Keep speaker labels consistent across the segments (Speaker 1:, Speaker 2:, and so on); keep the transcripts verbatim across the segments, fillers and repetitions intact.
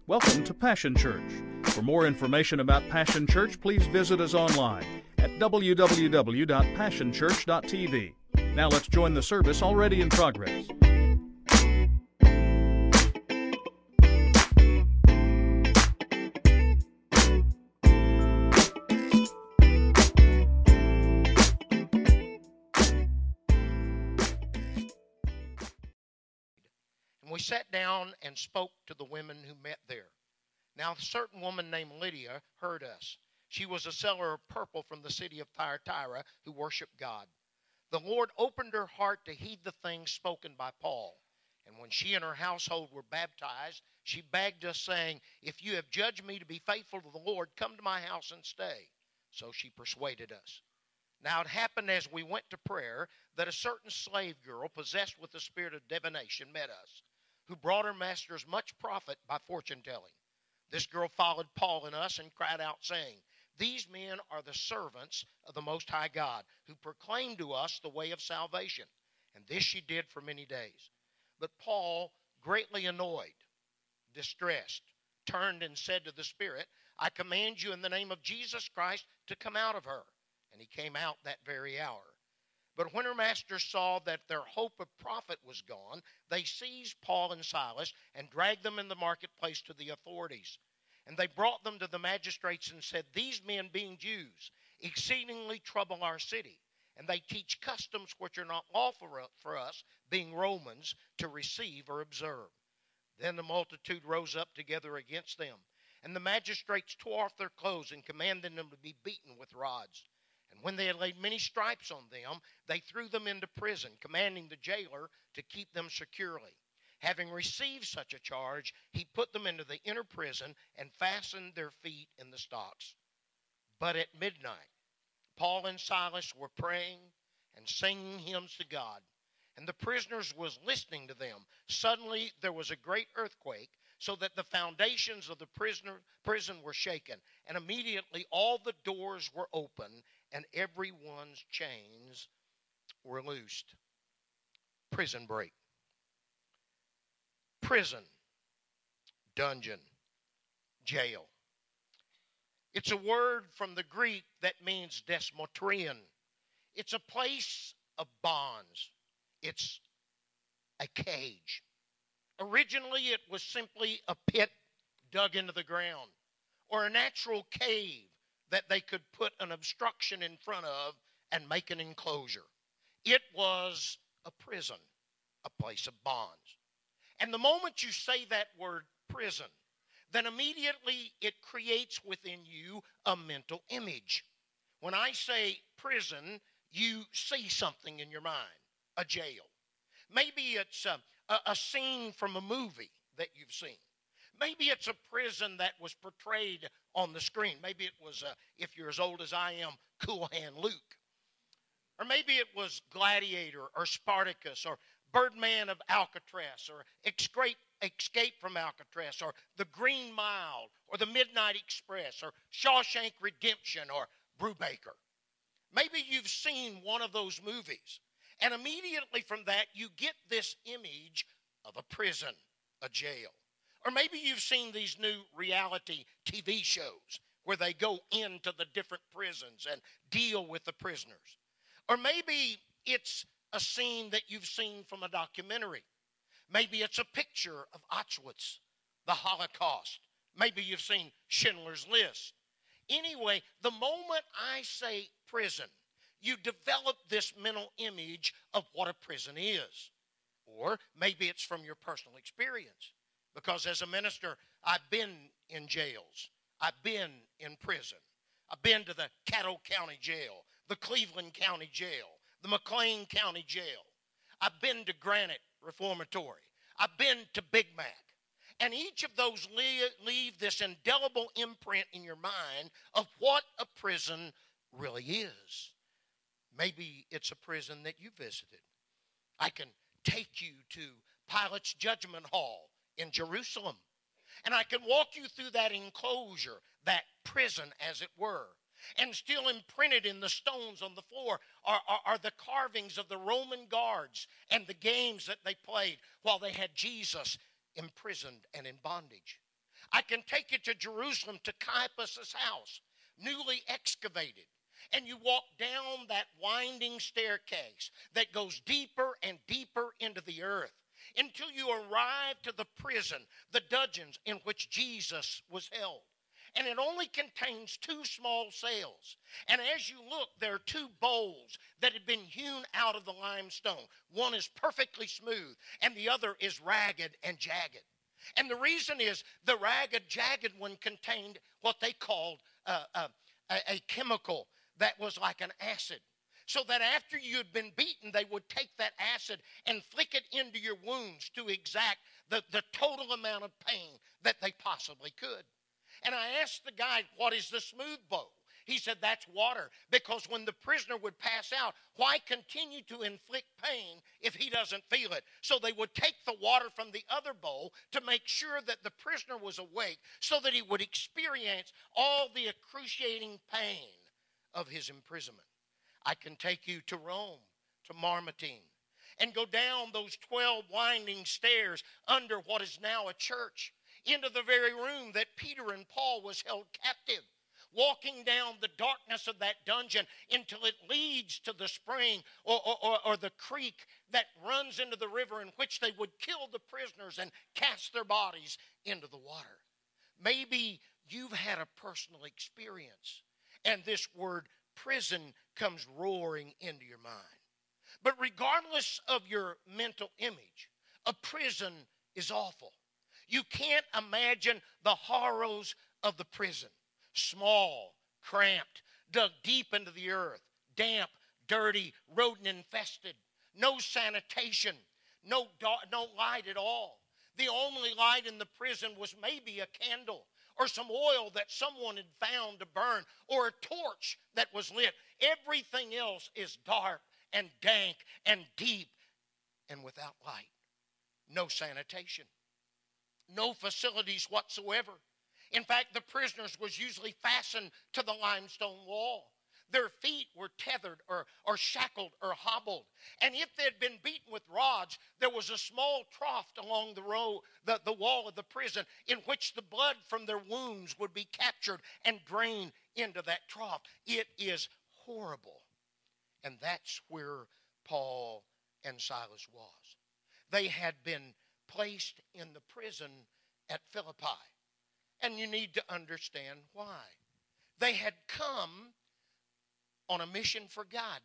Speaker 1: Welcome to Passion Church. For more information about Passion Church, please visit us online at w w w dot passion church dot t v. Now let's join the service already in progress.
Speaker 2: And we sat down and spoke to the women who met there. Now, a certain woman named Lydia heard us. She was a seller of purple from the city of Thyatira who worshiped God. The Lord opened her heart to heed the things spoken by Paul. And when she and her household were baptized, she begged us, saying, "If you have judged me to be faithful to the Lord, come to my house and stay." So she persuaded us. Now it happened as we went to prayer that a certain slave girl possessed with the spirit of divination met us, who brought her masters much profit by fortune telling. This girl followed Paul and us and cried out, saying, "These men are the servants of the Most High God, who proclaim to us the way of salvation." And this she did for many days. But Paul, greatly annoyed, distressed, turned and said to the Spirit, "I command you in the name of Jesus Christ to come out of her." And he came out that very hour. But when her masters saw that their hope of profit was gone, they seized Paul and Silas and dragged them in the marketplace to the authorities. And they brought them to the magistrates and said, "These men, being Jews, exceedingly trouble our city, and they teach customs which are not lawful for us, being Romans, to receive or observe." Then the multitude rose up together against them. And the magistrates tore off their clothes and commanded them to be beaten with rods. And when they had laid many stripes on them, they threw them into prison, commanding the jailer to keep them securely. Having received such a charge, he put them into the inner prison and fastened their feet in the stocks. But at midnight, Paul and Silas were praying and singing hymns to God, and the prisoners was listening to them. Suddenly there was a great earthquake, so that the foundations of the prisoner, prison were shaken, and immediately all the doors were open, and everyone's chains were loosed. Prison break. Prison, dungeon, jail. It's a word from the Greek that means desmotrion. It's a place of bonds. It's a cage. Originally, it was simply a pit dug into the ground, or a natural cave that they could put an obstruction in front of and make an enclosure. It was a prison, a place of bonds. And the moment you say that word prison, then immediately it creates within you a mental image. When I say prison, you see something in your mind, a jail. Maybe it's a, a, a scene from a movie that you've seen. Maybe it's a prison that was portrayed on the screen. Maybe it was, uh, if you're as old as I am, Cool Hand Luke. Or maybe it was Gladiator or Spartacus or Birdman of Alcatraz or Escape, Escape from Alcatraz or The Green Mile or The Midnight Express or Shawshank Redemption or Brubaker. Maybe you've seen one of those movies. And immediately from that, you get this image of a prison, a jail. Or maybe you've seen these new reality T V shows where they go into the different prisons and deal with the prisoners. Or maybe it's a scene that you've seen from a documentary. Maybe it's a picture of Auschwitz, the Holocaust. Maybe you've seen Schindler's List. Anyway, the moment I say prison, you develop this mental image of what a prison is. Or maybe it's from your personal experience. Because as a minister, I've been in jails. I've been in prison. I've been to the Caddo County Jail, the Cleveland County Jail, the McLean County Jail. I've been to Granite Reformatory. I've been to Big Mac. And each of those leave, leave this indelible imprint in your mind of what a prison really is. Maybe it's a prison that you visited. I can take you to Pilate's Judgment Hall in Jerusalem. And I can walk you through that enclosure, that prison as it were. And still imprinted in the stones on the floor are, are, are the carvings of the Roman guards and the games that they played while they had Jesus imprisoned and in bondage. I can take you to Jerusalem, to Caiaphas' house, newly excavated. And you walk down that winding staircase that goes deeper and deeper into the earth until you arrive to the prison, the dungeons in which Jesus was held. And it only contains two small cells. And as you look, there are two bowls that had been hewn out of the limestone. One is perfectly smooth, and the other is ragged and jagged. And the reason is the ragged, jagged one contained what they called uh, uh, a, a chemical that was like an acid. So that after you had been beaten, they would take that acid and flick it into your wounds to exact the, the total amount of pain that they possibly could. And I asked the guy, what is the smooth bowl? He said, that's water, because when the prisoner would pass out, why continue to inflict pain if he doesn't feel it? So they would take the water from the other bowl to make sure that the prisoner was awake so that he would experience all the excruciating pain of his imprisonment. I can take you to Rome, to Marmateen, and go down those twelve winding stairs under what is now a church, into the very room that Peter and Paul was held captive, walking down the darkness of that dungeon until it leads to the spring or, or, or the creek that runs into the river, in which they would kill the prisoners and cast their bodies into the water. Maybe you've had a personal experience, and this word prison comes roaring into your mind. But regardless of your mental image, a prison is awful. You can't imagine the horrors of the prison. Small, cramped, dug deep into the earth, damp, dirty, rodent-infested, no sanitation, no, dark, no light at all. The only light in the prison was maybe a candle or some oil that someone had found to burn, or a torch that was lit. Everything else is dark and dank and deep and without light. No sanitation. No facilities whatsoever. In fact, the prisoners was usually fastened to the limestone wall. Their feet were tethered or, or shackled or hobbled. And if they had been beaten with rods, there was a small trough along the, row, the, the wall of the prison in which the blood from their wounds would be captured and drained into that trough. It is horrible. And that's where Paul and Silas was. They had been placed in the prison at Philippi. And you need to understand why. They had come on a mission for God.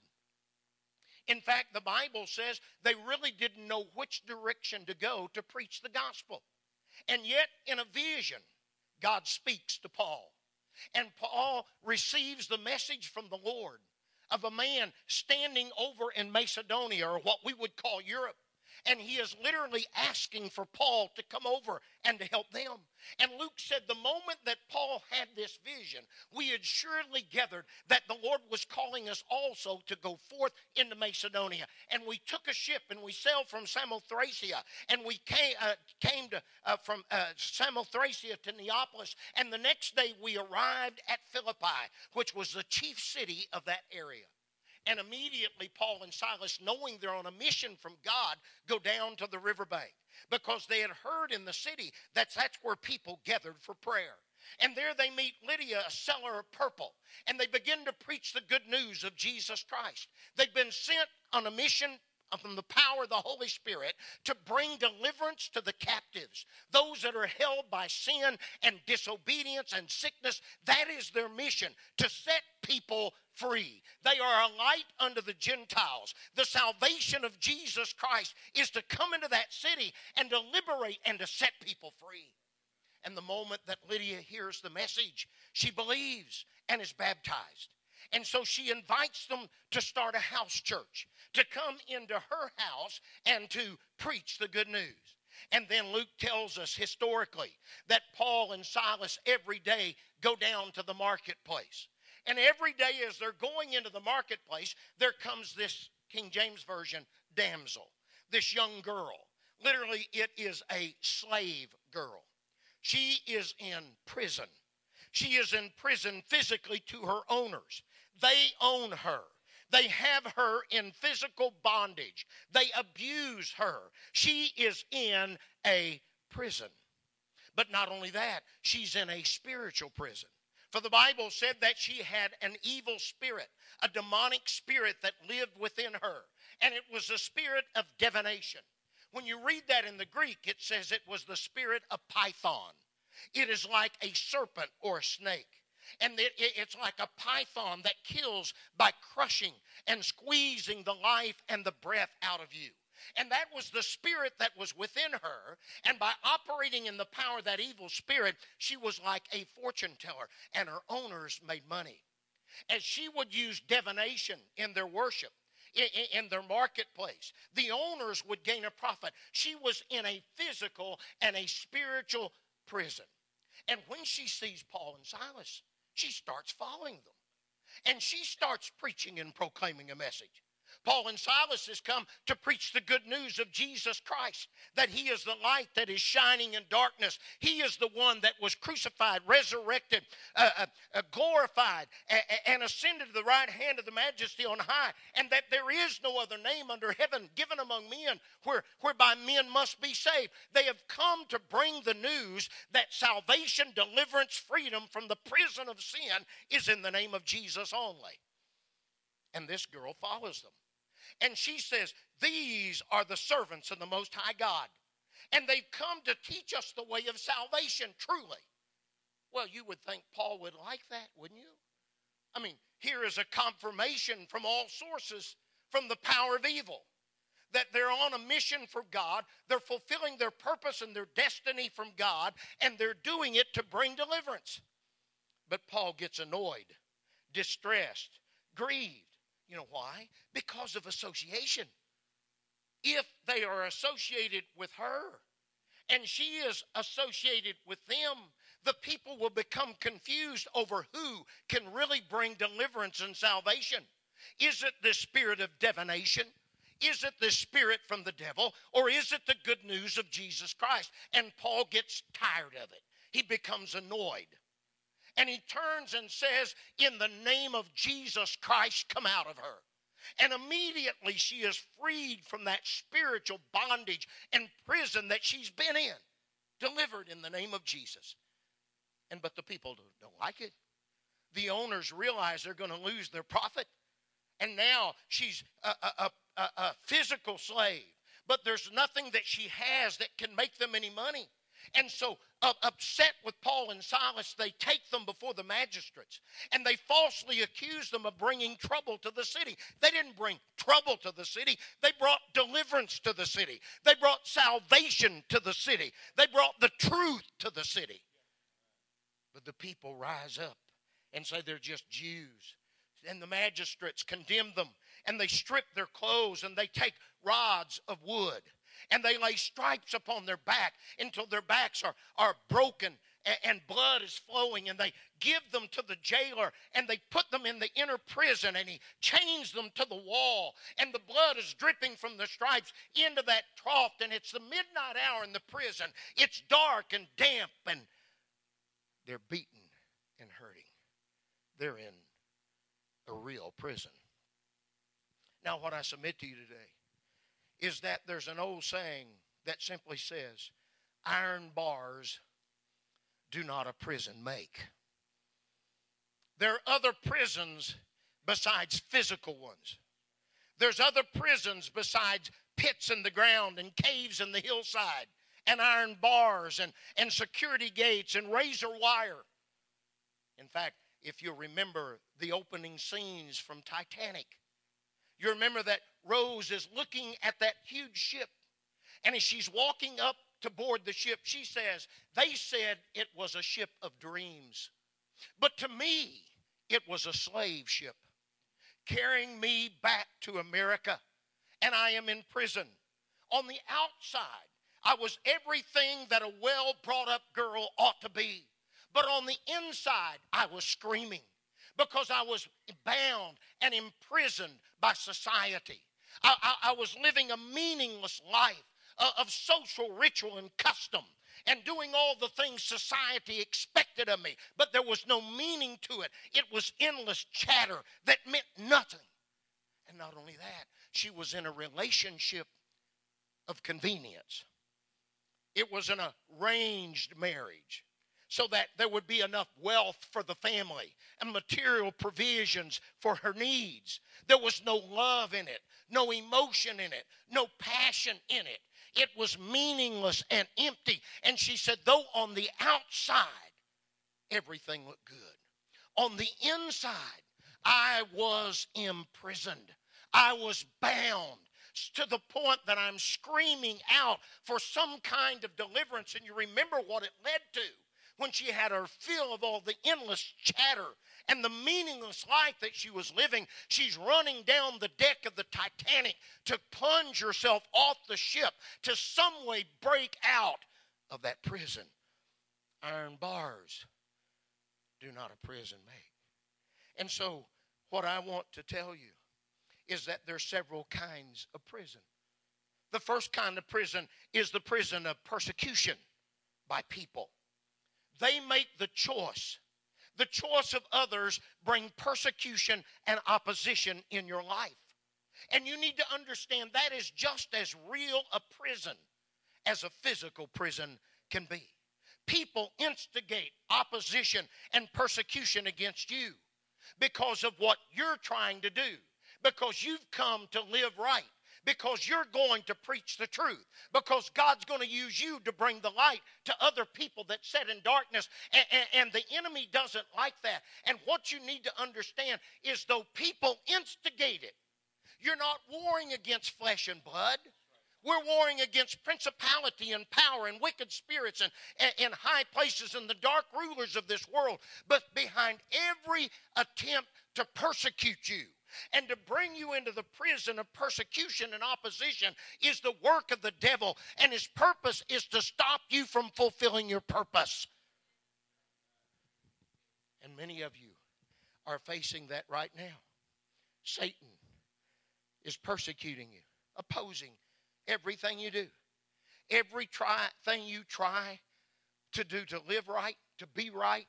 Speaker 2: In fact, the Bible says they really didn't know which direction to go to preach the gospel. And yet, in a vision, God speaks to Paul. And Paul receives the message from the Lord of a man standing over in Macedonia, or what we would call Europe. And he is literally asking for Paul to come over and to help them. And Luke said the moment that Paul had this vision, we had surely gathered that the Lord was calling us also to go forth into Macedonia. And we took a ship and we sailed from Samothracia. And we came, uh, came to, uh, from uh, Samothracia to Neapolis. And the next day we arrived at Philippi, which was the chief city of that area. And immediately Paul and Silas, knowing they're on a mission from God, go down to the riverbank, because they had heard in the city that that's where people gathered for prayer. And there they meet Lydia, a seller of purple, and they begin to preach the good news of Jesus Christ. They've been sent on a mission from the power of the Holy Spirit to bring deliverance to the captives, those that are held by sin and disobedience and sickness. That is their mission, to set people free. They are a light unto the Gentiles. The salvation of Jesus Christ is to come into that city and to liberate and to set people free. And the moment that Lydia hears the message, she believes and is baptized. And so she invites them to start a house church, to come into her house and to preach the good news. And then Luke tells us historically that Paul and Silas every day go down to the marketplace. And every day as they're going into the marketplace, there comes this King James Version damsel, this young girl. Literally, it is a slave girl. She is in prison. She is in prison physically to her owners. They own her. They have her in physical bondage. They abuse her. She is in a prison. But not only that, she's in a spiritual prison. For the Bible said that she had an evil spirit, a demonic spirit that lived within her. And it was a spirit of divination. When you read that in the Greek, it says it was the spirit of Python. It is like a serpent or a snake. And it, it, it's like a python that kills by crushing and squeezing the life and the breath out of you. And that was the spirit that was within her. And by operating in the power of that evil spirit, she was like a fortune teller. And her owners made money. As she would use divination in their worship, in, in their marketplace, the owners would gain a profit. She was in a physical and a spiritual prison. And when she sees Paul and Silas, she starts following them. And she starts preaching and proclaiming a message. Paul and Silas has come to preach the good news of Jesus Christ, that he is the light that is shining in darkness. He is the one that was crucified, resurrected, uh, uh, uh, glorified, a- and ascended to the right hand of the majesty on high, and that there is no other name under heaven given among men where, whereby men must be saved. They have come to bring the news that salvation, deliverance, freedom from the prison of sin is in the name of Jesus only. And this girl follows them. And she says, these are the servants of the Most High God. And they've come to teach us the way of salvation, truly. Well, you would think Paul would like that, wouldn't you? I mean, here is a confirmation from all sources from the power of evil. That they're on a mission for God. They're fulfilling their purpose and their destiny from God. And they're doing it to bring deliverance. But Paul gets annoyed, distressed, grieved. You know why? Because of association. If they are associated with her and she is associated with them, the people will become confused over who can really bring deliverance and salvation. Is it the spirit of divination? Is it the spirit from the devil? Or is it the good news of Jesus Christ? And Paul gets tired of it. He becomes annoyed. And he turns and says, in the name of Jesus Christ, come out of her. And immediately she is freed from that spiritual bondage and prison that she's been in. Delivered in the name of Jesus. And but the people don't like it. The owners realize they're going to lose their profit. And now she's a, a, a, a physical slave. But there's nothing that she has that can make them any money. And so, uh, upset with Paul and Silas, they take them before the magistrates. And they falsely accuse them of bringing trouble to the city. They didn't bring trouble to the city. They brought deliverance to the city. They brought salvation to the city. They brought the truth to the city. But the people rise up and say they're just Jews. And the magistrates condemn them. And they strip their clothes and they take rods of wood. And they lay stripes upon their back until their backs are, are broken and, and blood is flowing. And they give them to the jailer and they put them in the inner prison and he chains them to the wall. And the blood is dripping from the stripes into that trough. And it's the midnight hour in the prison. It's dark and damp and they're beaten and hurting. They're in a real prison. Now, what I submit to you today is that there's an old saying that simply says, iron bars do not a prison make. There are other prisons besides physical ones. There's other prisons besides pits in the ground and caves in the hillside and iron bars and, and security gates and razor wire. In fact, if you remember the opening scenes from Titanic, you remember that Rose is looking at that huge ship. And as she's walking up to board the ship, she says, they said it was a ship of dreams. But to me, it was a slave ship carrying me back to America. And I am in prison. On the outside, I was everything that a well-brought-up girl ought to be. But on the inside, I was screaming. Because I was bound and imprisoned by society. I, I, I was living a meaningless life of, of social ritual and custom and doing all the things society expected of me. But there was no meaning to it. It was endless chatter that meant nothing. And not only that, she was in a relationship of convenience. It was an arranged marriage so that there would be enough wealth for the family and material provisions for her needs. There was no love in it, no emotion in it, no passion in it. It was meaningless and empty. And she said, though on the outside, everything looked good, on the inside, I was imprisoned. I was bound to the point that I'm screaming out for some kind of deliverance. And you remember what it led to when she had her fill of all the endless chatter and the meaningless life that she was living. She's running down the deck of the Titanic to plunge herself off the ship to some way break out of that prison. Iron bars do not a prison make. And so what I want to tell you is that there's several kinds of prison. The first kind of prison is the prison of persecution by people. They make the choice. The choice of others bring persecution and opposition in your life. And you need to understand that is just as real a prison as a physical prison can be. People instigate opposition and persecution against you because of what you're trying to do, because you've come to live right, because you're going to preach the truth, because God's going to use you to bring the light to other people that sit in darkness, and, and, and the enemy doesn't like that. And what you need to understand is though people instigate it, you're not warring against flesh and blood. We're warring against principality and power and wicked spirits and in high places and the dark rulers of this world. But behind every attempt to persecute you and to bring you into the prison of persecution and opposition is the work of the devil. And his purpose is to stop you from fulfilling your purpose. And many of you are facing that right now. Satan is persecuting you, opposing everything you do. Every try, thing you try to do to live right, to be right,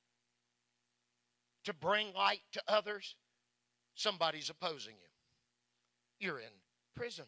Speaker 2: to bring light to others, somebody's opposing you. You're in prison.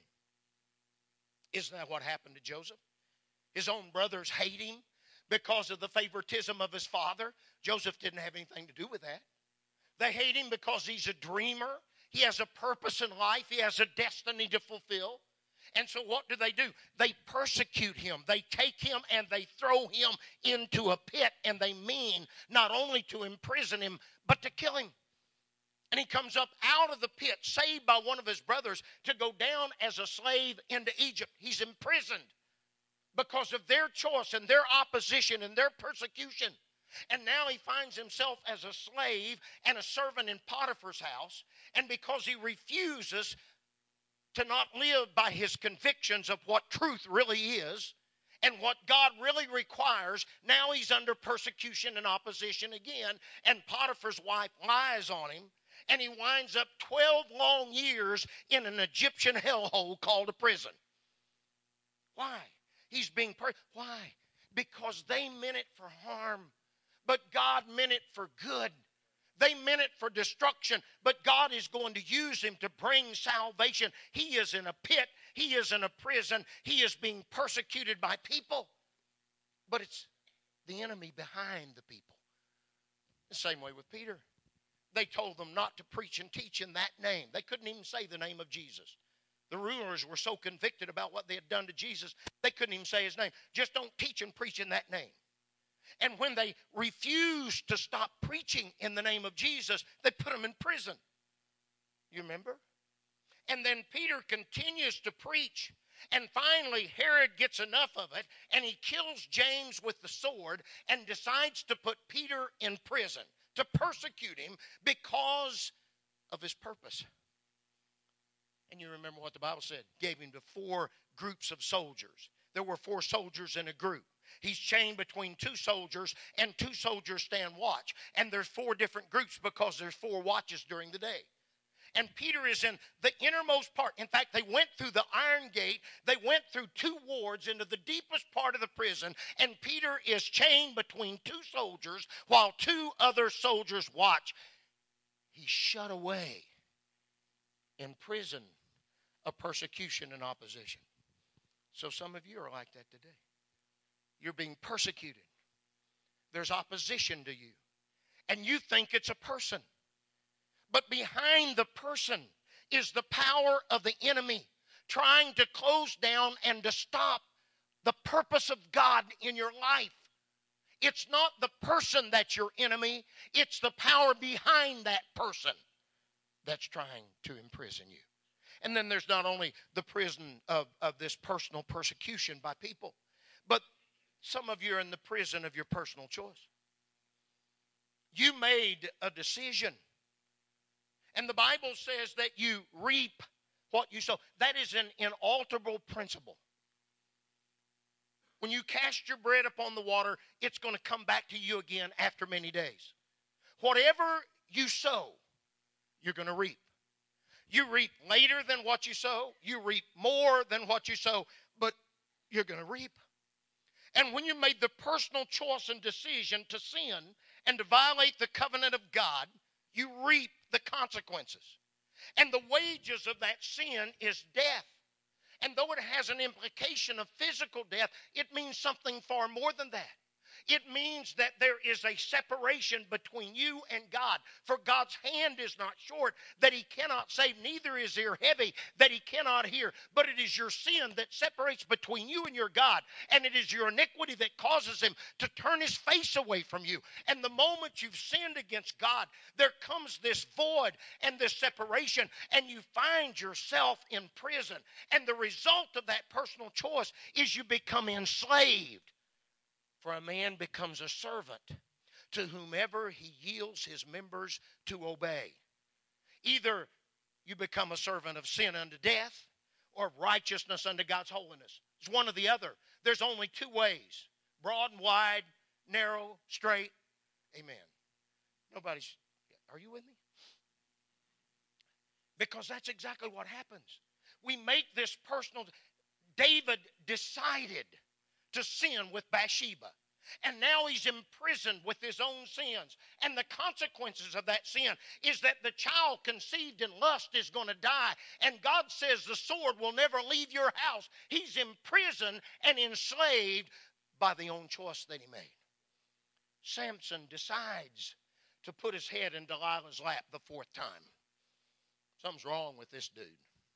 Speaker 2: Isn't that what happened to Joseph? His own brothers hate him because of the favoritism of his father. Joseph didn't have anything to do with that. They hate him because he's a dreamer. He has a purpose in life. He has a destiny to fulfill. And so what do they do? They persecute him. They take him and they throw him into a pit. And they mean not only to imprison him, but to kill him. And he comes up out of the pit, saved by one of his brothers, to go down as a slave into Egypt. He's imprisoned because of their choice and their opposition and their persecution. And now he finds himself as a slave and a servant in Potiphar's house. And because he refuses to not live by his convictions of what truth really is and what God really requires, now he's under persecution and opposition again. And Potiphar's wife lies on him. And he winds up twelve long years in an Egyptian hellhole called a prison. Why? He's being per- Why? Because they meant it for harm, but God meant it for good. They meant it for destruction, but God is going to use him to bring salvation. He is in a pit. He is in a prison. He is being persecuted by people, but it's the enemy behind the people. The same way with Peter. They told them not to preach and teach in that name. They couldn't even say the name of Jesus. The rulers were so convicted about what they had done to Jesus, they couldn't even say his name. Just don't teach and preach in that name. And when they refused to stop preaching in the name of Jesus, they put him in prison. You remember? And then Peter continues to preach. And finally, Herod gets enough of it, and he kills James with the sword and decides to put Peter in prison, to persecute him because of his purpose. And you remember what the Bible said. Gave him to four groups of soldiers. There were four soldiers in a group. He's chained between two soldiers, and two soldiers stand watch. And there's four different groups because there's four watches during the day. And Peter is in the innermost part. In fact, they went through the iron gate. They went through two wards into the deepest part of the prison. And Peter is chained between two soldiers while two other soldiers watch. He's shut away in prison of persecution and opposition. So some of you are like that today. you're being persecuted. There's opposition to you. And you think it's a person. But behind the person is the power of the enemy trying to close down and to stop the purpose of God in your life. It's not the person that's your enemy. It's the power behind that person that's trying to imprison you. And then there's not only the prison of, of this personal persecution by people, but some of you are in the prison of your personal choice. You made a decision. And the Bible says that you reap what you sow. That is an inalterable principle. When you cast your bread upon the water, it's going to come back to you again after many days. Whatever you sow, you're going to reap. You reap later than what you sow. You reap more than what you sow, but you're going to reap. And when you made the personal choice and decision to sin and to violate the covenant of God, you reap the consequences. And the wages of that sin is death. And though it has an implication of physical death, it means something far more than that. It means that there is a separation between you and God. For God's hand is not short that he cannot save, neither is ear heavy that he cannot hear. But it is your sin that separates between you and your God. And it is your iniquity that causes him to turn his face away from you. And the moment you've sinned against God, there comes this void and this separation, and you find yourself in prison. And the result of that personal choice is you become enslaved. For a man becomes a servant to whomever he yields his members to obey. Either you become a servant of sin unto death or of righteousness unto God's holiness. It's one or the other. There's only two ways. Broad and wide, narrow, straight. Amen. Nobody's, are you with me? Because that's exactly what happens. We make this personal. David decided to sin with Bathsheba. And now he's imprisoned with his own sins. And the consequences of that sin is that the child conceived in lust is going to die. And God says the sword will never leave your house. He's imprisoned and enslaved by the own choice that he made. Samson decides to put his head in Delilah's lap the fourth time. Something's wrong with this dude.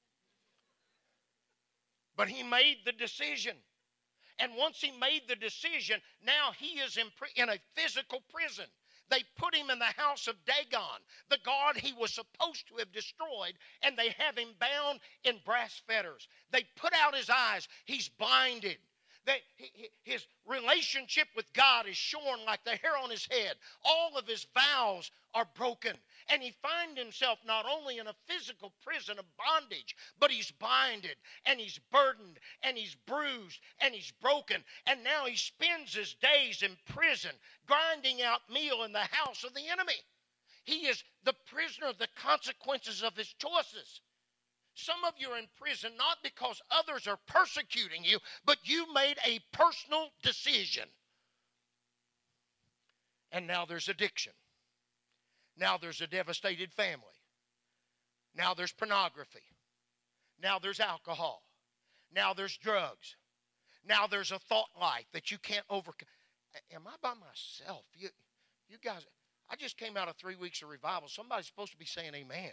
Speaker 2: But he made the decision. And once he made the decision, now he is in, in a physical prison. They put him in the house of Dagon, the god he was supposed to have destroyed, and they have him bound in brass fetters. They put out his eyes. He's blinded. They, his relationship with God is shorn like the hair on his head. All of his vows are broken. And he finds himself not only in a physical prison of bondage, but he's blinded, and he's burdened, and he's bruised, and he's broken. And now he spends his days in prison, grinding out meal in the house of the enemy. He is the prisoner of the consequences of his choices. Some of you are in prison not because others are persecuting you, but you made a personal decision. And now there's addiction. Now there's a devastated family. Now there's pornography. Now there's alcohol. Now there's drugs. Now there's a thought life that you can't overcome. Am I by myself? You, you guys, I just came out of three weeks of revival. Somebody's supposed to be saying amen.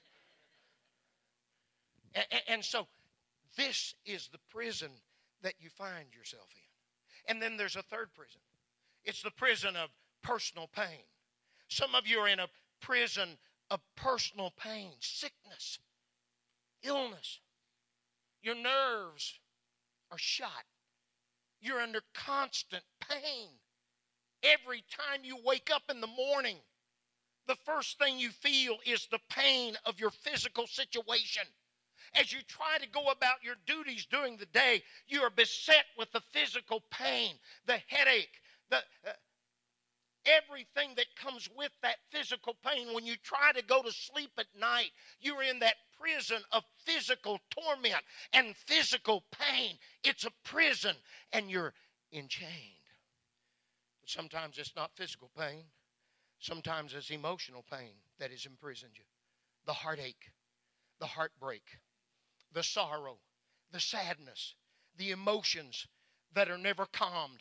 Speaker 2: And, and so this is the prison that you find yourself in. And then there's a third prison. It's the prison of personal pain. Some of you are in a prison of personal pain, sickness, illness. Your nerves are shot. You're under constant pain. Every time you wake up in the morning, the first thing you feel is the pain of your physical situation. As you try to go about your duties during the day, you are beset with the physical pain, the headache, the uh, everything that comes with that physical pain. When you try to go to sleep at night, you're in that prison of physical torment and physical pain. It's a prison, and you're enchained. But sometimes it's not physical pain. Sometimes it's emotional pain that has imprisoned you. The heartache, the heartbreak, the sorrow, the sadness, the emotions that are never calmed.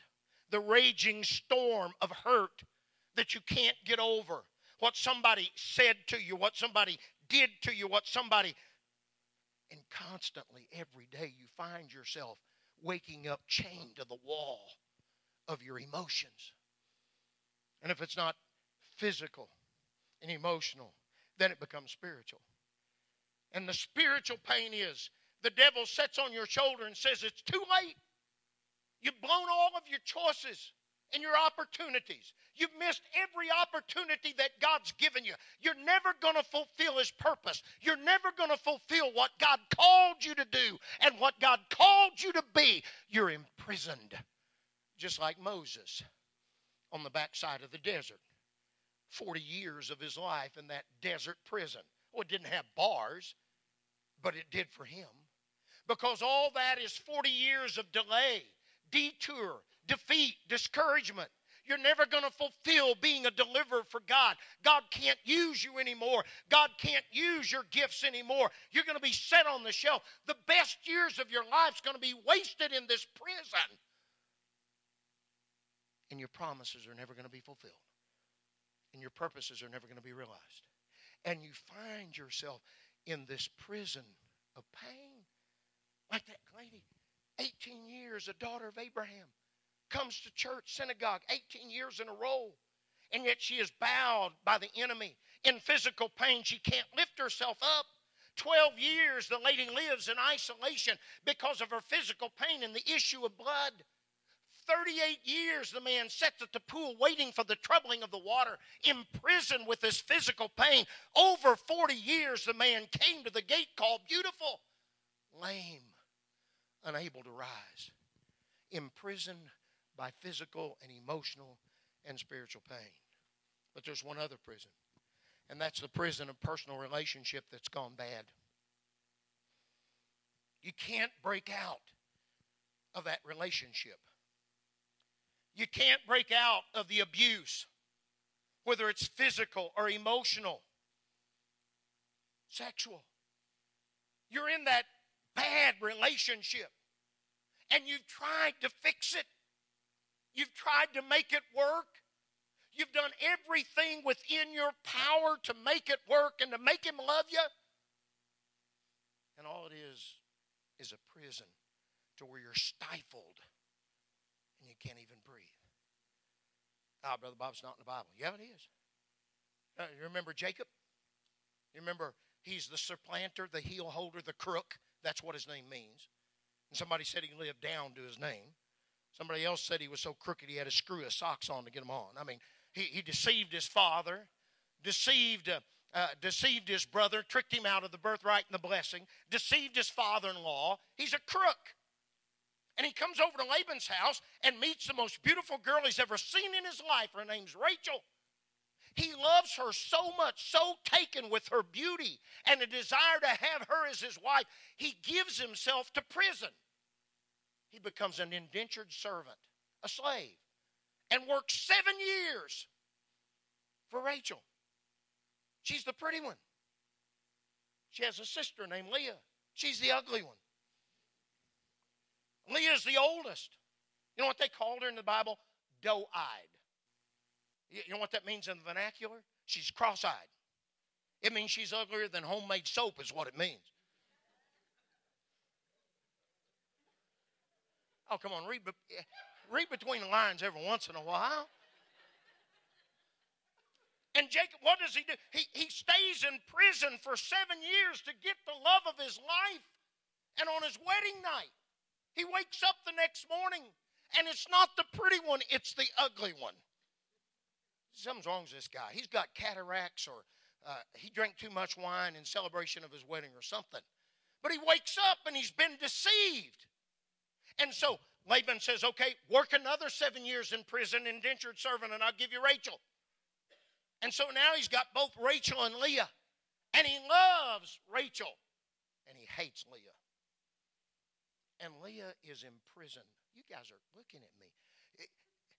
Speaker 2: the raging storm of hurt that you can't get over. What somebody said to you, what somebody did to you, what somebody... And constantly, every day, you find yourself waking up chained to the wall of your emotions. And if it's not physical and emotional, then it becomes spiritual. And the spiritual pain is the devil sits on your shoulder and says, it's too late. You've blown all of your choices and your opportunities. You've missed every opportunity that God's given you. You're never going to fulfill His purpose. You're never going to fulfill what God called you to do and what God called you to be. You're imprisoned, just like Moses on the backside of the desert. forty years of his life in that desert prison. Well, it didn't have bars, but it did for him. Because all that is forty years of delay, detour, defeat, discouragement. You're never going to fulfill being a deliverer for God. God can't use you anymore. God can't use your gifts anymore. You're going to be set on the shelf. The best years of your life's going to be wasted in this prison. And your promises are never going to be fulfilled. And your purposes are never going to be realized. And you find yourself in this prison of pain. Like that lady, eighteen years, a daughter of Abraham, comes to church, synagogue, eighteen years in a row. And yet she is bowed by the enemy. In physical pain, she can't lift herself up. Twelve years the lady lives in isolation because of her physical pain and the issue of blood. thirty-eight years the man sits at the pool waiting for the troubling of the water, imprisoned with his physical pain. Over forty years the man came to the gate called Beautiful, lame, unable to rise, imprisoned by physical and emotional and spiritual pain. But there's one other prison, and that's the prison of personal relationship that's gone bad. You can't break out of that relationship. You can't break out of the abuse, whether it's physical or emotional, sexual. You're in that bad relationship, and you've tried to fix it. You've tried to make it work. You've done everything within your power to make it work and to make him love you. And all it is is a prison to where you're stifled and you can't even breathe. Ah, Brother Bob, it's not in the Bible. Yeah, it is. Uh, you remember Jacob? You remember he's the supplanter, the heel holder, the crook. That's what his name means. And somebody said he lived down to his name. Somebody else said he was so crooked he had to screw his socks on to get them on. I mean, he, he deceived his father, deceived uh, uh, deceived his brother, tricked him out of the birthright and the blessing, deceived his father-in-law. He's a crook. And he comes over to Laban's house and meets the most beautiful girl he's ever seen in his life. Her name's Rachel. He loves her so much, so taken with her beauty and a desire to have her as his wife, he gives himself to prison. He becomes an indentured servant, a slave, and works seven years for Rachel. She's the pretty one. She has a sister named Leah. She's the ugly one. Leah's the oldest. You know what they called her in the Bible? Doe-eyed. You know what that means in the vernacular? She's cross-eyed. It means she's uglier than homemade soap is what it means. Oh, come on, read, read between the lines every once in a while. And Jacob, what does he do? He, he stays in prison for seven years to get the love of his life. And on his wedding night, he wakes up the next morning, and it's not the pretty one, it's the ugly one. Something's wrong with this guy. He's got cataracts, or uh, he drank too much wine in celebration of his wedding or something. But he wakes up, and he's been deceived. And so Laban says, okay, work another seven years in prison, indentured servant, and I'll give you Rachel. And so now he's got both Rachel and Leah. And he loves Rachel, and he hates Leah. And Leah is imprisoned. You guys are looking at me. It,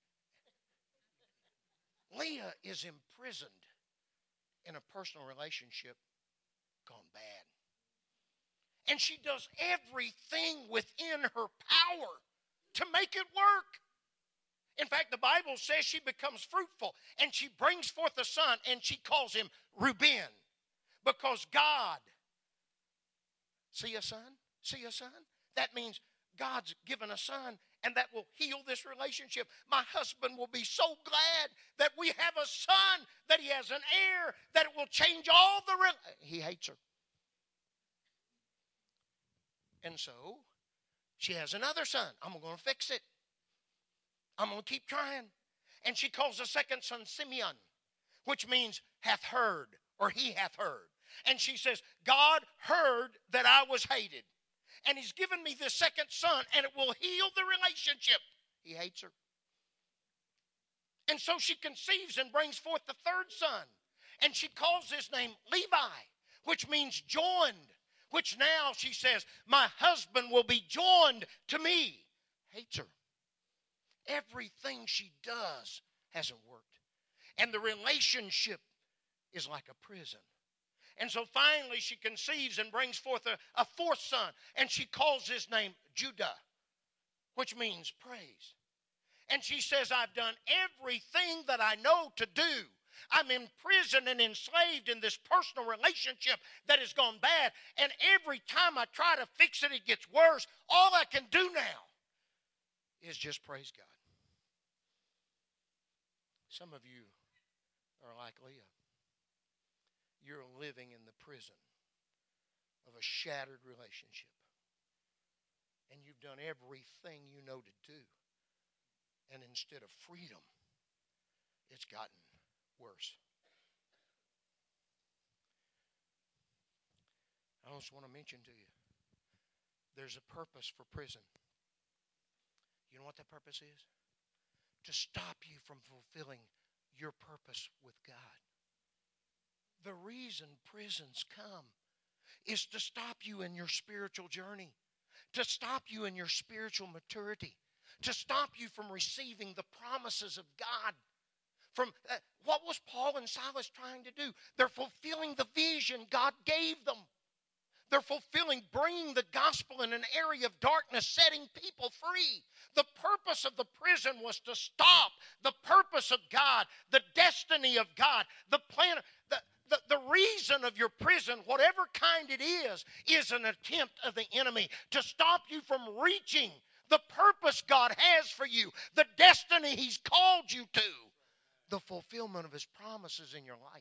Speaker 2: Leah is imprisoned in a personal relationship gone bad. And she does everything within her power to make it work. In fact, the Bible says she becomes fruitful and she brings forth a son and she calls him Reuben because God, see a son? See a son? That means God's given a son and that will heal this relationship. My husband will be so glad that we have a son, that he has an heir, that it will change all the... Re- he hates her. And so, she has another son. I'm going to fix it. I'm going to keep trying. And she calls the second son Simeon, which means hath heard, or he hath heard. And she says, God heard that I was hated. And he's given me this second son, and it will heal the relationship. He hates her. And so she conceives and brings forth the third son. And she calls his name Levi, which means joined. Which now she says, my husband will be joined to me. Hates her. Everything she does hasn't worked. And the relationship is like a prison. And so finally she conceives and brings forth a, a fourth son. And she calls his name Judah, which means praise. And she says, I've done everything that I know to do. I'm imprisoned and enslaved in this personal relationship that has gone bad. And every time I try to fix it, it gets worse. All I can do now is just praise God. Some of you are like Leah. You're living in the prison of a shattered relationship. And you've done everything you know to do. And instead of freedom, it's gotten worse. I also want to mention to you, there's a purpose for prison. You know what that purpose is? To stop you from fulfilling your purpose with God. The reason prisons come is to stop you in your spiritual journey, to stop you in your spiritual maturity, to stop you from receiving the promises of God. From uh, what was Paul and Silas trying to do? They're fulfilling the vision God gave them. They're fulfilling, bringing the gospel in an area of darkness, setting people free. The purpose of the prison was to stop the purpose of God, the destiny of God, the plan. The, the, the reason of your prison, whatever kind it is, is an attempt of the enemy to stop you from reaching the purpose God has for you, the destiny He's called you to, the fulfillment of His promises in your life.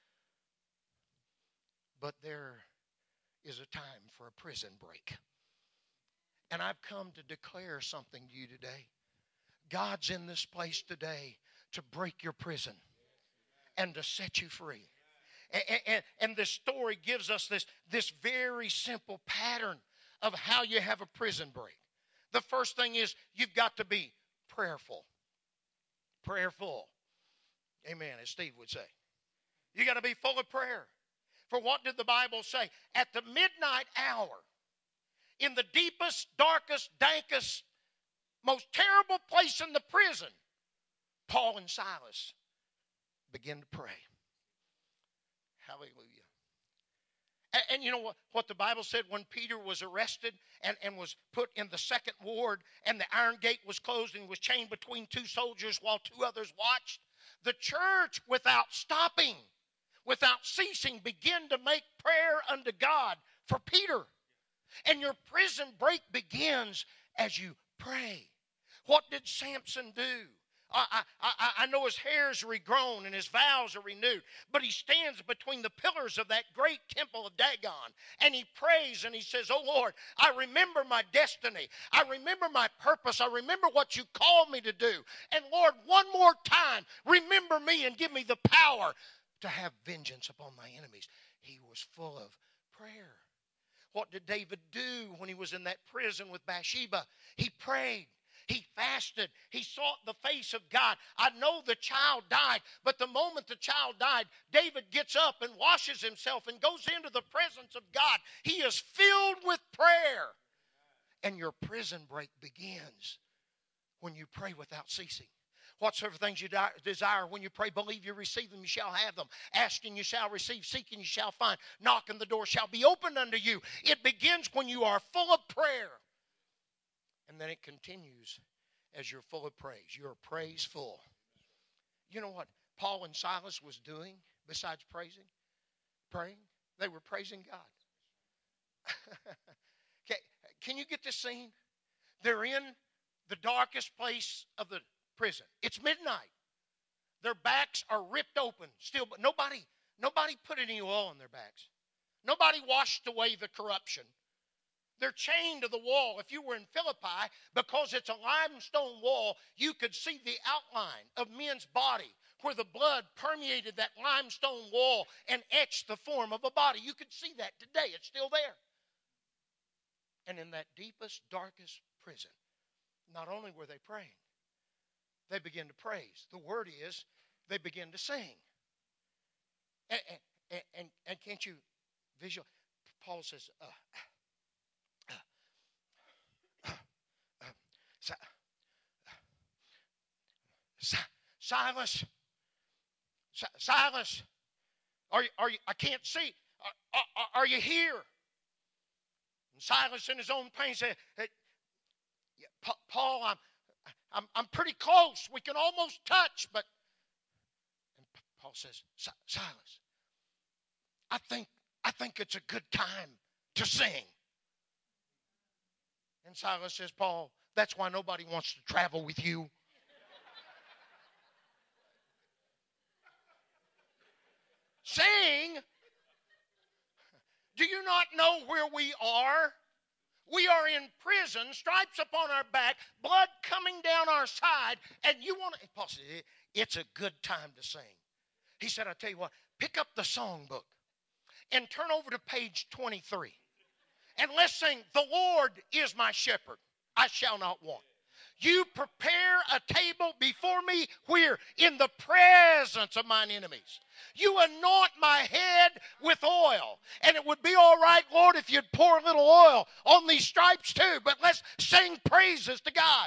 Speaker 2: But there is a time for a prison break. And I've come to declare something to you today. God's in this place today to break your prison and to set you free. And, and, and this story gives us this, this very simple pattern of how you have a prison break. The first thing is you've got to be prayerful. Prayerful. Amen, as Steve would say. You got to be full of prayer. For what did the Bible say? At the midnight hour, in the deepest, darkest, dankest, most terrible place in the prison, Paul and Silas began to pray. Hallelujah. And, and you know what, what the Bible said when Peter was arrested and, and was put in the second ward and the iron gate was closed and he was chained between two soldiers while two others watched? The church, without stopping, without ceasing, begin to make prayer unto God for Peter. And your prison break begins as you pray. What did Samson do? I, I, I know his hair is regrown and his vows are renewed, but he stands between the pillars of that great temple of Dagon and he prays and he says, oh Lord, I remember my destiny. I remember my purpose. I remember what you called me to do. And Lord, one more time, remember me and give me the power to have vengeance upon my enemies. He was full of prayer. What did David do when he was in that prison with Bathsheba? He prayed. He fasted. He sought the face of God. I know the child died, but the moment the child died, David gets up and washes himself and goes into the presence of God. He is filled with prayer. And your prison break begins when you pray without ceasing. Whatsoever things you desire, when you pray, believe you receive them, you shall have them. Asking, you shall receive. Seeking, you shall find. Knocking, the door shall be opened unto you. It begins when you are full of prayer. And then it continues as you're full of praise. You're praiseful. You know what Paul and Silas was doing besides praising? Praying? They were praising God. Okay, can you get this scene? They're in the darkest place of the prison. It's midnight. Their backs are ripped open still, but nobody, nobody put any oil on their backs. Nobody washed away the corruption. They're chained to the wall. If you were in Philippi, because it's a limestone wall, you could see the outline of men's body where the blood permeated that limestone wall and etched the form of a body. You could see that today. It's still there. And in that deepest, darkest prison, not only were they praying, they began to praise. The word is, they began to sing. And, and, and, and can't you visualize? Paul says, uh, uh, uh, uh, Si- Si- Silas, Si- Silas, are you, are you, I can't see. Are, are, are you here? And Silas, in his own pain, said, hey, yeah, Paul, I'm, I'm, I'm pretty close. We can almost touch, but. And Paul says, Silas, I think, I think it's a good time to sing. And Silas says, Paul, that's why nobody wants to travel with you. Sing? Do you not know where we are? We are in prison, stripes upon our back, blood coming down our side, and you want to, Paul said, it's a good time to sing. He said, I tell you what, pick up the songbook and turn over to page twenty-three. And let's sing, the Lord is my shepherd, I shall not want. You prepare a table before me where? In the presence of mine enemies. You anoint my head with oil. And it would be all right, Lord, if you'd pour a little oil on these stripes too. But let's sing praises to God.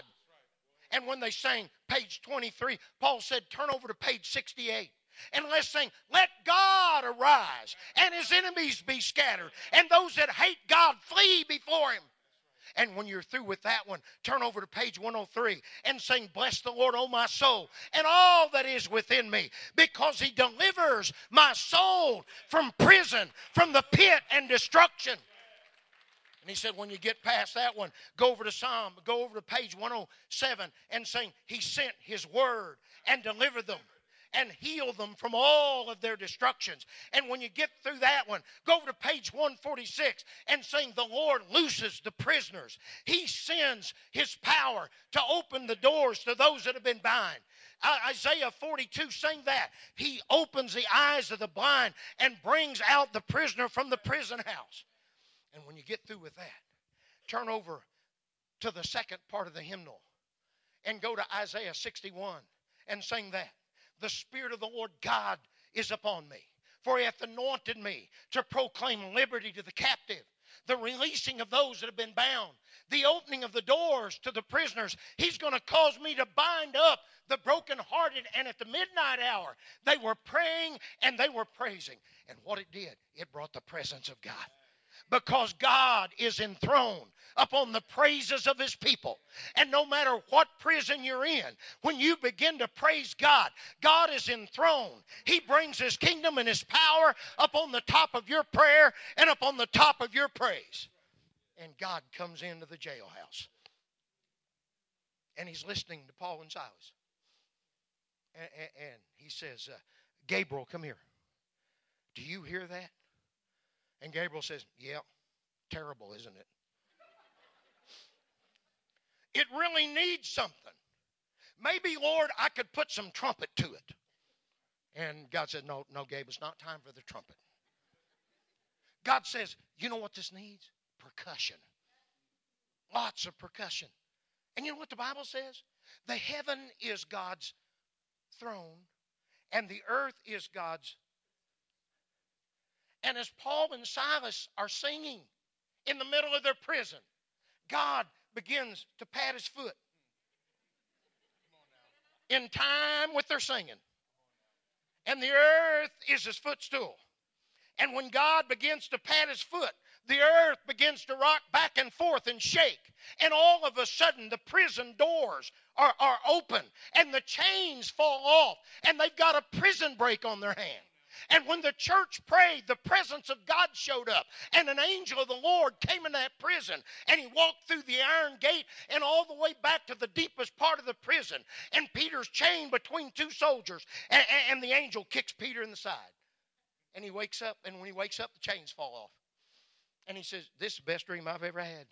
Speaker 2: And when they sang page twenty-three, Paul said, turn over to page sixty-eight. And let's sing, let God arise and his enemies be scattered. And those that hate God flee before him. And when you're through with that one, turn over to page one oh three and sing, bless the Lord, O my soul, and all that is within me, because he delivers my soul from prison, from the pit and destruction. And he said, when you get past that one, go over to Psalm, go over to page one oh seven and sing, he sent his word and delivered them and heal them from all of their destructions. And when you get through that one, go over to page one forty-six and sing, the Lord looses the prisoners. He sends his power to open the doors to those that have been bound. Isaiah forty-two, sing that. He opens the eyes of the blind and brings out the prisoner from the prison house. And when you get through with that, turn over to the second part of the hymnal and go to Isaiah sixty-one and sing that. The Spirit of the Lord God is upon me, for he hath anointed me to proclaim liberty to the captive, the releasing of those that have been bound, the opening of the doors to the prisoners. He's going to cause me to bind up the brokenhearted. And at the midnight hour, they were praying and they were praising. And what it did, it brought the presence of God. Because God is enthroned upon the praises of his people. And no matter what prison you're in, when you begin to praise God, God is enthroned. He brings his kingdom and his power upon the top of your prayer and upon the top of your praise. And God comes into the jailhouse. And he's listening to Paul and Silas. And, and, and he says, uh, Gabriel, come here. Do you hear that? And Gabriel says, yeah, terrible, isn't it? It really needs something. Maybe, Lord, I could put some trumpet to it. And God said, no, no, Gabe, it's not time for the trumpet. God says, you know what this needs? Percussion. Lots of percussion. And you know what the Bible says? The heaven is God's throne, and the earth is God's. And as Paul and Silas are singing in the middle of their prison, God begins to pat his foot in time with their singing. And the earth is his footstool. And when God begins to pat his foot, the earth begins to rock back and forth and shake. And all of a sudden, the prison doors are, are open and the chains fall off and they've got a prison break on their hand. And when the church prayed, the presence of God showed up. And an angel of the Lord came in that prison. And he walked through the iron gate and all the way back to the deepest part of the prison. And Peter's chained between two soldiers. And, and the angel kicks Peter in the side. And he wakes up. And when he wakes up, the chains fall off. And he says, this is the best dream I've ever had.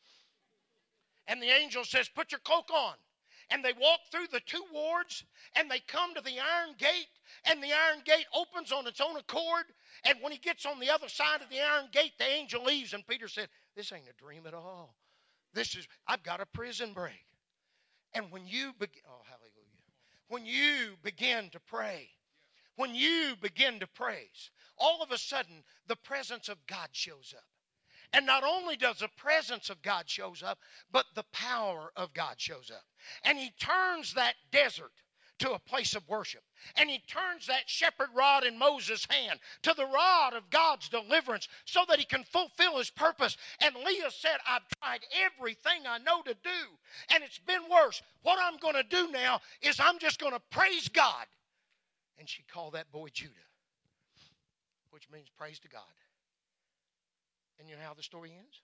Speaker 2: And the angel says, put your cloak on. And they walk through the two wards, and they come to the iron gate, and the iron gate opens on its own accord. And when he gets on the other side of the iron gate, the angel leaves, and Peter said, this ain't a dream at all. This is, I've got a prison break. And when you begin, oh, hallelujah. When you begin to pray, when you begin to praise, all of a sudden, the presence of God shows up. And not only does the presence of God shows up, but the power of God shows up. And he turns that desert to a place of worship. And he turns that shepherd rod in Moses' hand to the rod of God's deliverance so that he can fulfill his purpose. And Leah said, I've tried everything I know to do, and it's been worse. What I'm going to do now is I'm just going to praise God. And she called that boy Judah, which means praise to God. And you know how the story ends?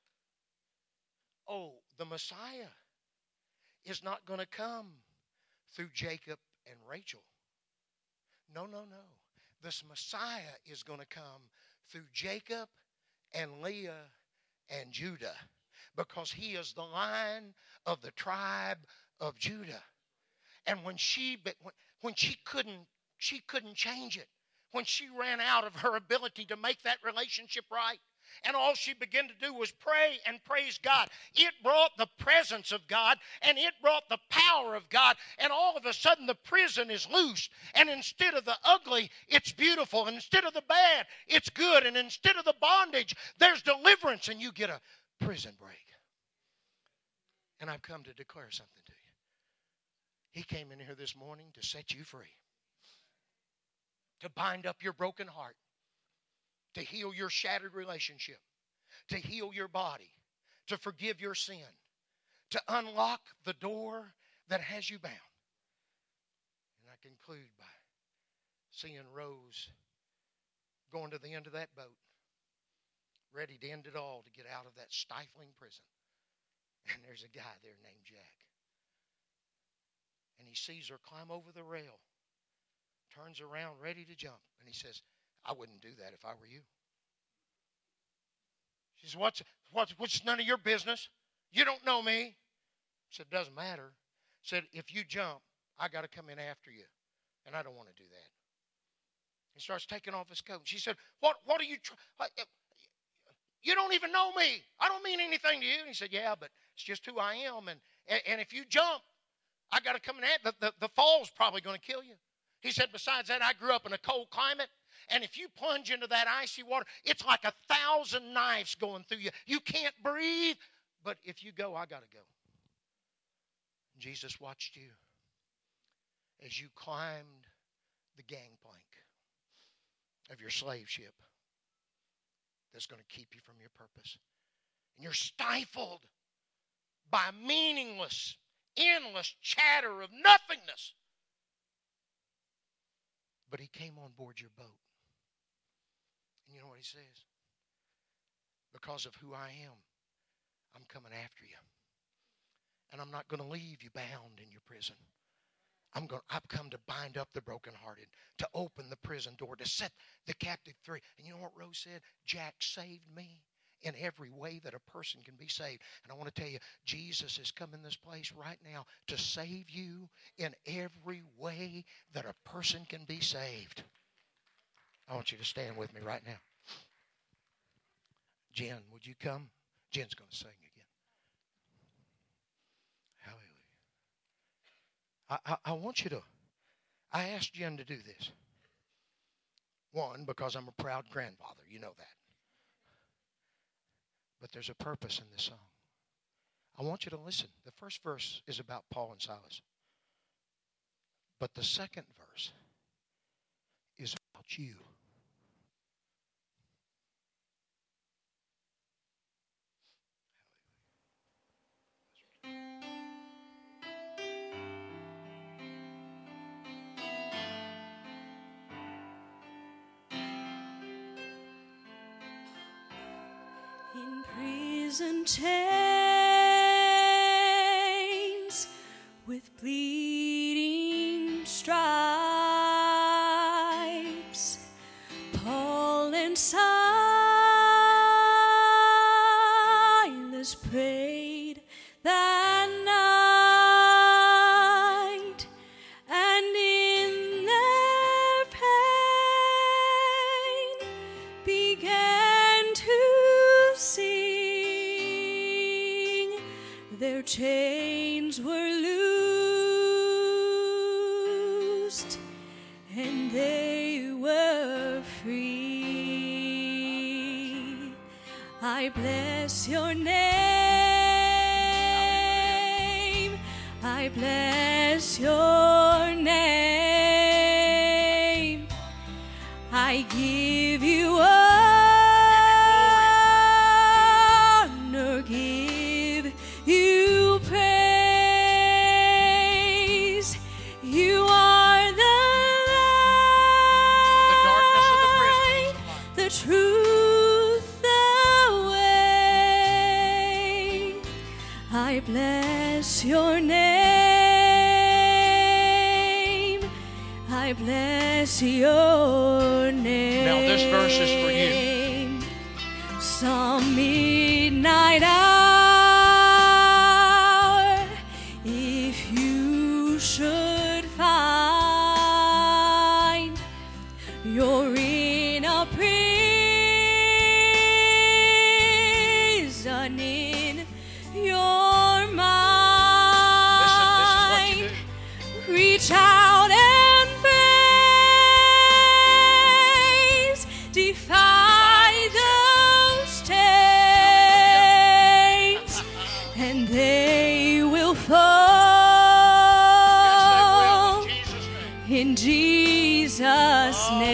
Speaker 2: Oh, the Messiah is not going to come through Jacob and Rachel. No, no, no. This Messiah is going to come through Jacob and Leah and Judah, because he is the line of the tribe of Judah. And when she when she couldn't she couldn't change it, when she ran out of her ability to make that relationship right, and all she began to do was pray and praise God, it brought the presence of God, and it brought the power of God, and all of a sudden the prison is loose, and instead of the ugly, it's beautiful, and instead of the bad, it's good, and instead of the bondage, there's deliverance, and you get a prison break. And I've come to declare something to you. He came in here this morning to set you free, to bind up your broken heart, to heal your shattered relationship, to heal your body, to forgive your sin, to unlock the door that has you bound. And I conclude by seeing Rose going to the end of that boat, ready to end it all to get out of that stifling prison. And there's a guy there named Jack. And he sees her climb over the rail, turns around ready to jump, and he says, I wouldn't do that if I were you. She says, what's, what's, what's none of your business? You don't know me. He said, it doesn't matter. He said, if you jump, I got to come in after you, and I don't want to do that. He starts taking off his coat. She said, what, what are you trying? You don't even know me. I don't mean anything to you. And he said, yeah, but it's just who I am. And, and, and if you jump, I got to come in after. The, the, the fall's probably going to kill you. He said, besides that, I grew up in a cold climate. And if you plunge into that icy water, it's like a thousand knives going through you. You can't breathe. But if you go, I got to go. Jesus watched you as you climbed the gangplank of your slave ship that's going to keep you from your purpose. And you're stifled by meaningless, endless chatter of nothingness. But he came on board your boat. And you know what he says? Because of who I am, I'm coming after you. And I'm not going to leave you bound in your prison. I'm going, I've come to bind up the brokenhearted, to open the prison door, to set the captive free. And you know what Rose said? Jack saved me in every way that a person can be saved. And I want to tell you, Jesus has come in this place right now to save you in every way that a person can be saved. I want you to stand with me right now. Jen, would you come? Jen's going to sing again. Hallelujah. I, I, I want you to, I asked Jen to do this. One, because I'm a proud grandfather. You know that. But there's a purpose in this song. I want you to listen. The first verse is about Paul and Silas. But the second verse is about you.
Speaker 3: prison chains with bleeding stripes, Paul and Silas prayed that night, and in their pain began to sing. Their chains were loosed and they were free. I bless your name. I bless your name. I give you honor, give you praise. You are the light, the truth, the way. I bless your name. I bless your name.
Speaker 2: Now this verse is for you.
Speaker 3: Some midnight hour, if you should find you're in a prison in your mind,
Speaker 2: Listen, this is what you do.
Speaker 3: reach out and praise, defy those chains, and they will fall
Speaker 2: Yes, they will. In Jesus' name.
Speaker 3: in Jesus'
Speaker 2: Oh,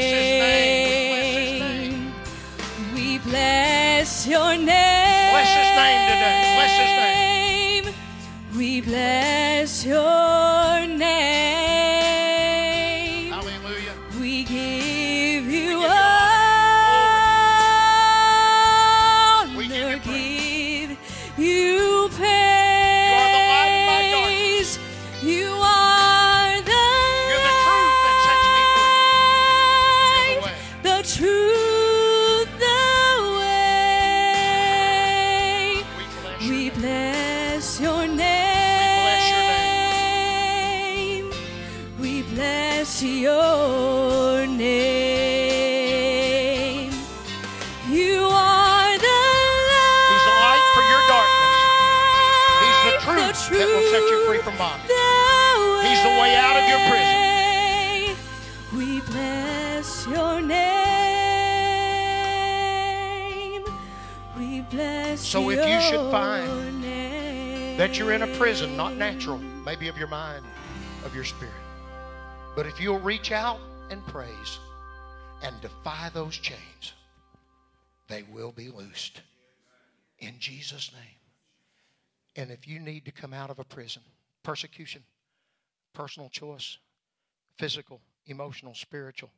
Speaker 3: name. We bless your name.
Speaker 2: Bless his name today. Bless his
Speaker 3: name. We bless your name.
Speaker 2: Hallelujah.
Speaker 3: We give you
Speaker 2: give you
Speaker 3: honor.
Speaker 2: We give you praise.
Speaker 3: Give you praise.
Speaker 2: You are the light in my darkness.
Speaker 3: You are the
Speaker 2: You're the truth that sets me free. You're the way.
Speaker 3: the truth, the way.
Speaker 2: We bless your
Speaker 3: We
Speaker 2: name.
Speaker 3: bless your name. We bless your name. You are the light.
Speaker 2: He's the light for your darkness. He's the truth that will set you free from bondage. He's the way out of your prison.
Speaker 3: We bless your name. We bless
Speaker 2: So if
Speaker 3: your
Speaker 2: you should find
Speaker 3: name.
Speaker 2: that you're in a prison, not natural, maybe of your mind, of your spirit, but if you'll reach out and praise and defy those chains, they will be loosed in Jesus' name. And if you need to come out of a prison, persecution, personal choice, physical, emotional, spiritual,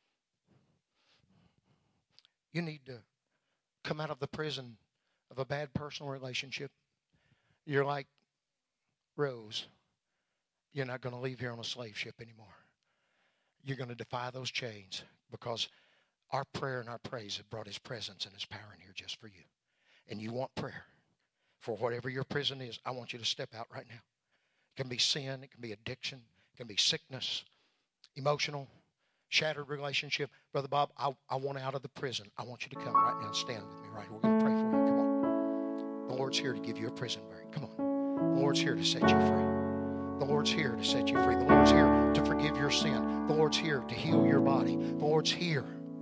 Speaker 2: you need to come out of the prison of a bad personal relationship. You're like Rose. You're not going to leave here on a slave ship anymore. You're going to defy those chains, because our prayer and our praise have brought his presence and his power in here just for you. And you want prayer for whatever your prison is. I want you to step out right now. It can be sin. It can be addiction. It can be sickness, emotional, shattered relationship. Brother Bob, I, I want out of the prison. I want you to come right now and stand with me right here. We're going to pray for you. Come on. The Lord's here to give you a prison break. Come on. The Lord's here to set you free. The Lord's here to set you free. The Lord's here to forgive your sin. The Lord's here to heal your body. The Lord's here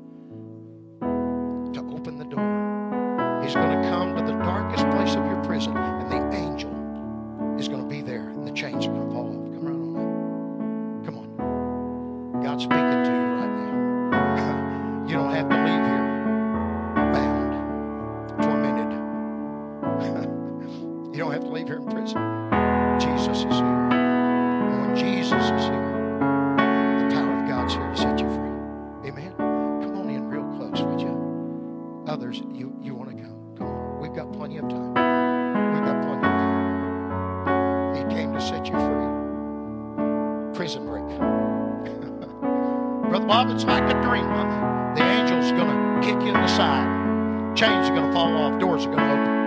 Speaker 2: to open the door. He's going to come to the darkest place of your prison, and the angel is going to be there, and the chains are going to fall off. Come right on now. Come on. God's speaking to you right now. You don't have to leave here bound, tormented. You don't have to leave here in prison. Jesus is here. And when Jesus is here, the power of God's here to set you free. Amen. prison break. Brother Bob, it's like a dream. The angel's going to kick you in the side. Chains are going to fall off. Doors are going to open.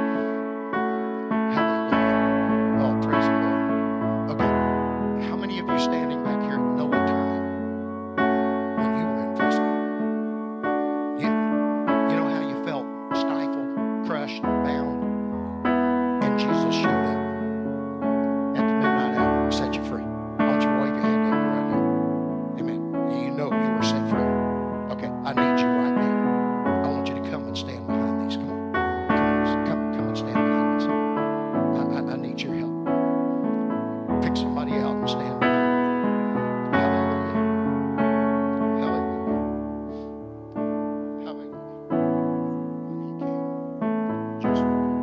Speaker 2: Hallelujah. Oh, praise the Lord. Okay. How many of you standing back here know a time when you were in prison? You, you know how you felt stifled, crushed, bound? And Jesus showed up at the midnight hour and set you free. Why don't you wave your hand at me right now? Amen. You know you were set free. Okay, I need you right now. I want you to come and stand behind these. Come on. Come, come, come and stand behind these. I, I, I need your help. Pick somebody out and stand behind them. Hallelujah. Hallelujah. Hallelujah. When he came, just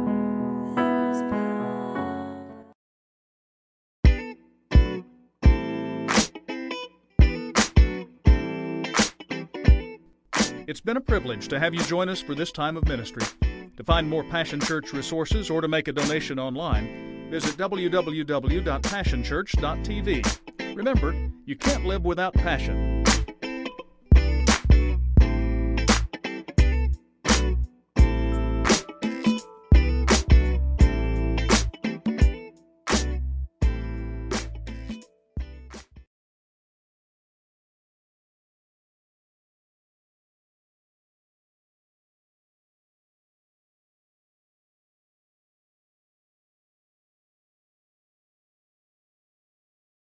Speaker 1: It's been a privilege to have you join us for this time of ministry. To find more Passion Church resources or to make a donation online, visit w w w dot passion church dot t v. Remember, you can't live without passion.